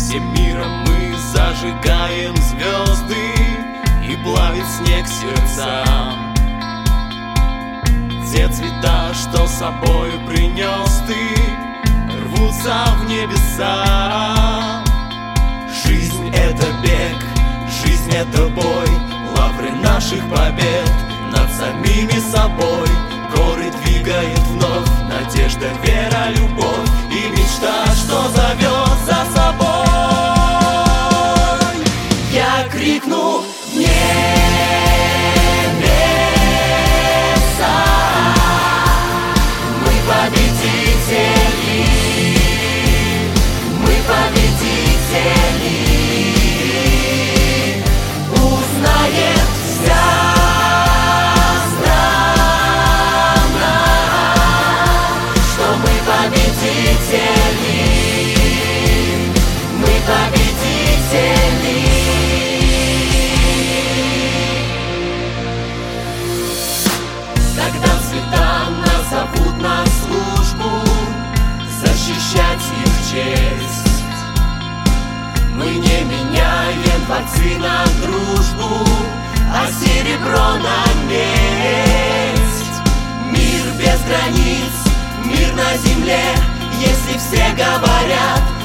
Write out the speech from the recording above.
Всем миром мы зажигаем звезды и плавит снег сердца. Те цвета, что с собою принес ты, рвутся в небеса. Жизнь — это бег, жизнь — это бой, лавры наших побед над самими собой. Горы двигает вновь надежда, вера, любовь и мечта, что зовет за собой. Я крикну в небеса: мы победители, мы победители. Узнает вся мы победители. Когда цвета нас зовут на службу, защищать их честь, мы не меняем дворцы на дружбу, а серебро на медь. Мир без границ, мир на земле, если все говорят